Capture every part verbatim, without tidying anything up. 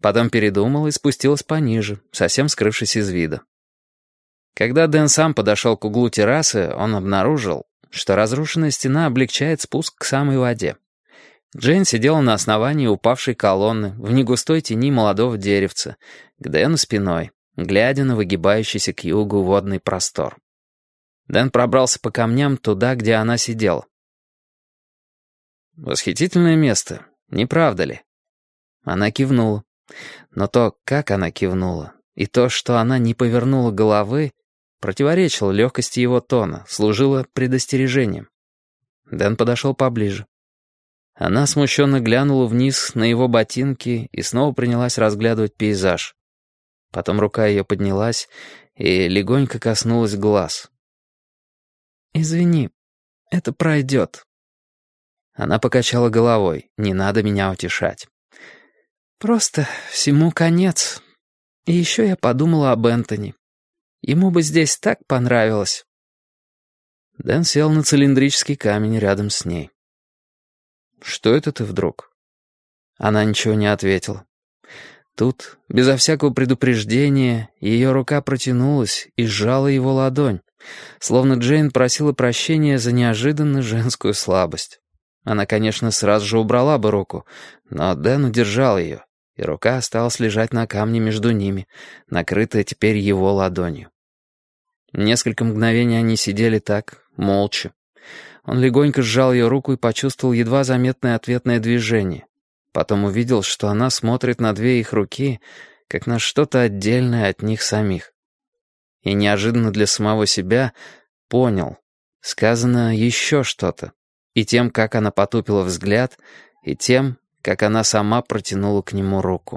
Потом передумала и спустилась пониже, совсем скрывшись из вида. Когда Дэн сам подошел к углу террасы, он обнаружил, что разрушенная стена облегчает спуск к самой воде. Джейн сидела на основании упавшей колонны в негустой тени молодого деревца, к Дэну спиной, глядя на выгибающийся к югу водный простор. Дэн пробрался по камням туда, где она сидела. «Восхитительное место, не правда ли?» Она кивнула. Но то, как она кивнула, и то, что она не повернула головы, противоречило легкости его тона, служило предостережением. Дэн подошел поближе. Она смущенно глянула вниз на его ботинки и снова принялась разглядывать пейзаж. Потом рука ее поднялась и легонько коснулась глаз. «Извини, это пройдет». Она покачала головой. «Не надо меня утешать». «Просто всему конец. И еще я подумала об Энтони. Ему бы здесь так понравилось». Дэн сел на цилиндрический камень рядом с ней. «Что это ты вдруг?» Она ничего не ответила. Тут, безо всякого предупреждения, ее рука протянулась и сжала его ладонь, словно Джейн просила прощения за неожиданно женскую слабость. Она, конечно, сразу же убрала бы руку, но Дэн удержал ее, и рука осталась лежать на камне между ними, накрытая теперь его ладонью. Несколько мгновений они сидели так, молча. Он легонько сжал ее руку и почувствовал едва заметное ответное движение. Потом увидел, что она смотрит на две их руки, как на что-то отдельное от них самих. И неожиданно для самого себя понял, сказано еще что-то, и тем, как она потупила взгляд, и тем, как она сама протянула к нему руку.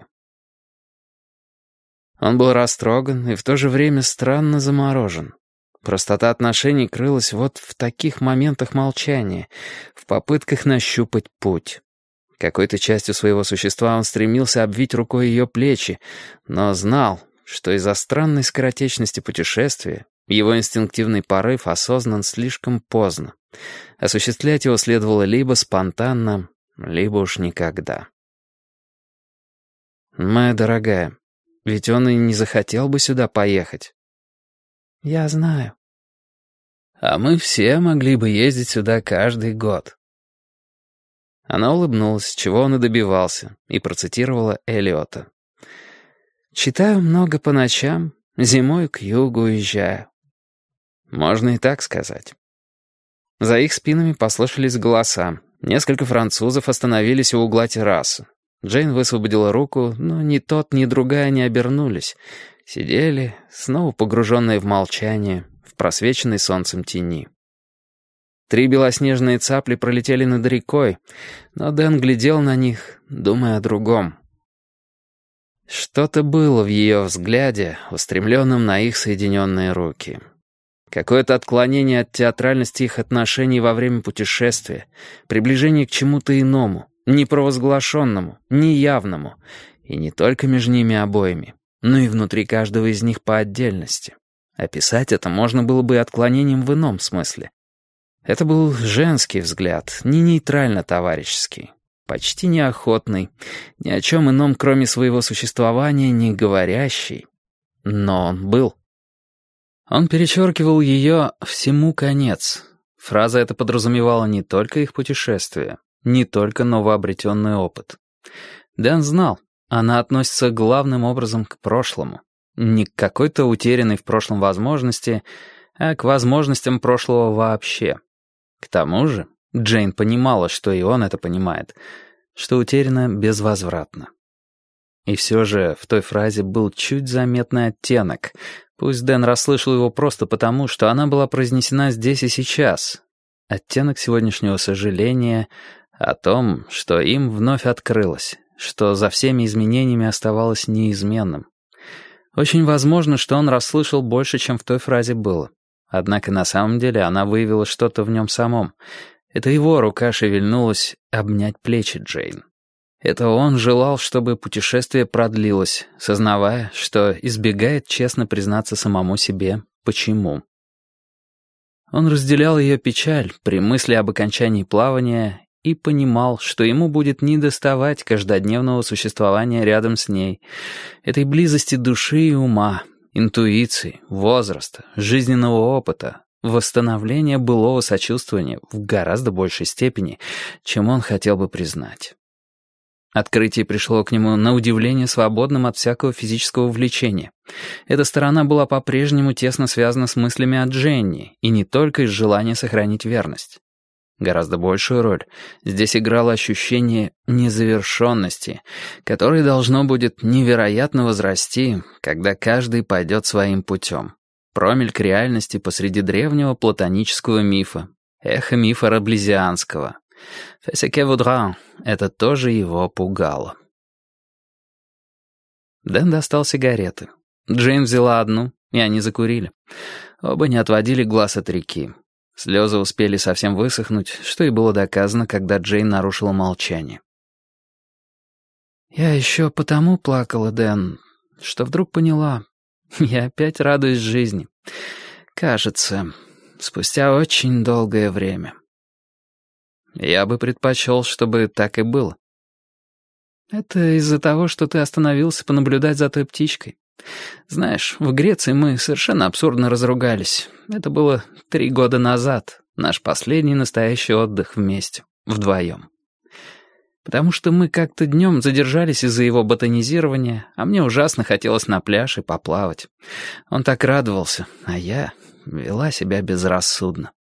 Он был растроган и в то же время странно заморожен. Простота отношений крылась вот в таких моментах молчания, в попытках нащупать путь. Какой-то частью своего существа он стремился обвить рукой ее плечи, но знал, что из-за странной скоротечности путешествия его инстинктивный порыв осознан слишком поздно. Осуществлять его следовало либо спонтанно, либо уж никогда. «Моя дорогая, ведь он и не захотел бы сюда поехать». «Я знаю». «А мы все могли бы ездить сюда каждый год». Она улыбнулась, чего он и добивался, и процитировала Элиота. «Читаю много по ночам, зимой к югу уезжаю». Можно и так сказать. За их спинами послышались голоса. Несколько французов остановились у угла террасы. Джейн высвободила руку, но ни тот, ни другая не обернулись. Сидели, снова погруженные в молчание, в просвеченной солнцем тени. Три белоснежные цапли пролетели над рекой, но Дэн глядел на них, думая о другом. Что-то было в ее взгляде, устремленном на их соединенные руки. Какое-то отклонение от театральности их отношений во время путешествия, приближение к чему-то иному, непровозглашенному, неявному, и не только между ними обоими, но и внутри каждого из них по отдельности. Описать это можно было бы отклонением в ином смысле. Это был женский взгляд, не нейтрально-товарищеский, почти неохотный, ни о чем ином, кроме своего существования, не говорящий. Но он был. Он перечеркивал ее «всему конец». Фраза эта подразумевала не только их путешествие, не только новообретенный опыт. Дэн знал, она относится главным образом к прошлому. Не к какой-то утерянной в прошлом возможности, а к возможностям прошлого вообще. К тому же Джейн понимала, что и он это понимает, что утеряно безвозвратно. И все же в той фразе был чуть заметный оттенок. Пусть Дэн расслышал его просто потому, что она была произнесена здесь и сейчас. Оттенок сегодняшнего сожаления о том, что им вновь открылось, что за всеми изменениями оставалось неизменным. Очень возможно, что он расслышал больше, чем в той фразе было. Однако на самом деле она выявила что-то в нем самом. Это его рука шевельнулась обнять плечи Джейн. Это он желал, чтобы путешествие продлилось, сознавая, что избегает честно признаться самому себе, почему. Он разделял ее печаль при мысли об окончании плавания и понимал, что ему будет недоставать каждодневного существования рядом с ней, этой близости души и ума, интуиции, возраста, жизненного опыта, восстановления былого сочувствования в гораздо большей степени, чем он хотел бы признать. Открытие пришло к нему на удивление свободным от всякого физического влечения. Эта сторона была по-прежнему тесно связана с мыслями о Дженни, и не только из желания сохранить верность. Гораздо большую роль здесь играло ощущение незавершенности, которое должно будет невероятно возрасти, когда каждый пойдет своим путем. Промельк реальности посреди древнего платонического мифа, эхо мифа раблезианского. «Fais ce que voudras» — это тоже его пугало. Дэн достал сигареты. Джейн взяла одну, и они закурили. Оба не отводили глаз от реки. Слезы успели совсем высохнуть, что и было доказано, когда Джейн нарушила молчание. «Я еще потому плакала, Дэн, что вдруг поняла. Я опять радуюсь жизни. Кажется, спустя очень долгое время». «Я бы предпочел, чтобы так и было». «Это из-за того, что ты остановился понаблюдать за той птичкой. Знаешь, в Греции мы совершенно абсурдно разругались. Это было три года назад, наш последний настоящий отдых вместе, вдвоем. Потому что мы как-то днем задержались из-за его ботанизирования, а мне ужасно хотелось на пляж и поплавать. Он так радовался, а я вела себя безрассудно.